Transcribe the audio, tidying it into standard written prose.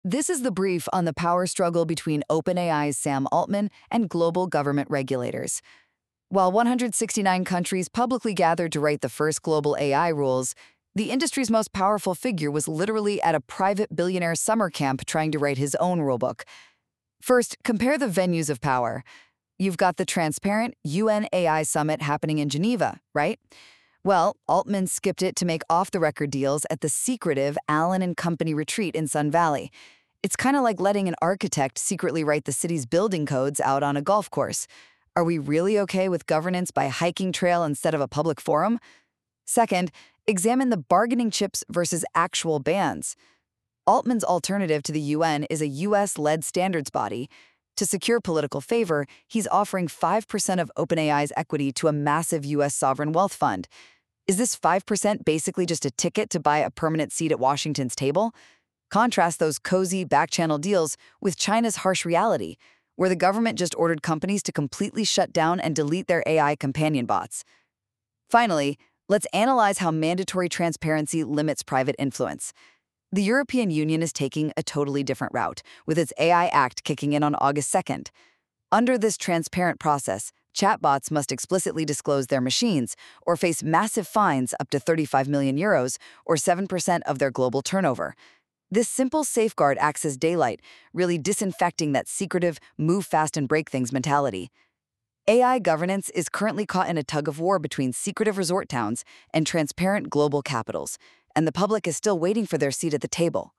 This is the brief on the power struggle between OpenAI's Sam Altman and global government regulators. While 169 countries publicly gathered to write the first global AI rules, the industry's most powerful figure was literally at a private billionaire summer camp trying to write his own rulebook. First, compare the venues of power. You've got the transparent UN AI Summit happening in Geneva, right? Well, Altman skipped it to make off-the-record deals at the secretive Allen and Company retreat in Sun Valley. It's kind of like letting an architect secretly write the city's building codes out on a golf course. Are we really okay with governance by hiking trail instead of a public forum? Second, examine the bargaining chips versus actual bans. Altman's alternative to the UN is a US-led standards body. To secure political favor, he's offering 5% of OpenAI's equity to a massive US sovereign wealth fund. Is this 5% basically just a ticket to buy a permanent seat at Washington's table? Contrast those cozy back-channel deals with China's harsh reality, where the government just ordered companies to completely shut down and delete their AI companion bots. Finally, let's analyze how mandatory transparency limits private influence. The European Union is taking a totally different route, with its AI Act kicking in on August 2nd. Under this transparent process, chatbots must explicitly disclose their machines or face massive fines up to 35 million euros or 7% of their global turnover. This simple safeguard acts as daylight, really disinfecting that secretive, move fast and break things mentality. AI governance is currently caught in a tug-of-war between secretive resort towns and transparent global capitals, and the public is still waiting for their seat at the table.